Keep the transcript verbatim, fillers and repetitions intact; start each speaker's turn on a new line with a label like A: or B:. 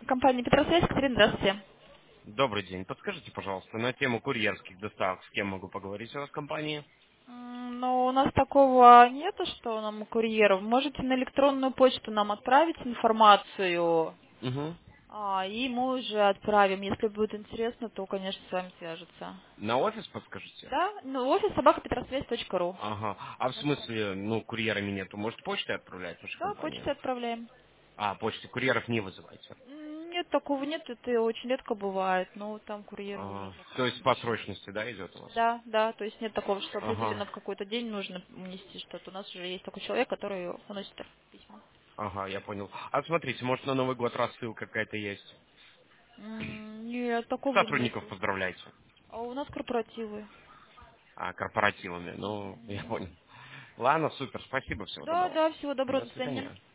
A: Компания Петросвязь, Катерина, здравствуйте.
B: Добрый день. Подскажите, пожалуйста, на тему курьерских доставок, с кем могу поговорить у вас в компании?
A: М, Ну, у нас такого нету, что нам у курьеров. Можете на электронную почту нам отправить информацию,
B: Угу.
A: а, и мы уже отправим. Если будет интересно, то, конечно, с вами свяжутся.
B: На офис подскажите?
A: Да? Ну, офис собака петросвязь точка ру.
B: Ага. А в смысле, ну, курьерами нету, может, почтой отправлять в вашу
A: Да,
B: компанию?
A: почтой отправляем.
B: А, почты курьеров не вызываете?
A: М, Нет, такого нет, это очень редко бывает, но там курьеры
B: А,
A: ездят.
B: то есть по срочности, да, идет у вас?
A: Да, да, то есть нет такого, что
B: Ага.
A: определенно в какой-то день нужно унести что-то. У нас уже есть такой человек, который уносит письма.
B: Ага, я понял. А смотрите, может, на Новый год рассылка какая-то есть?
A: М, Нет, такого
B: Сотрудников
A: нету.
B: поздравляйте.
A: А у нас корпоративы.
B: А, корпоративами. Ну, я
A: Мгм.
B: понял. Ладно, супер, спасибо, всего
A: Да,
B: доброго.
A: да, всего доброго,
B: До
A: до свидания.
B: свидания.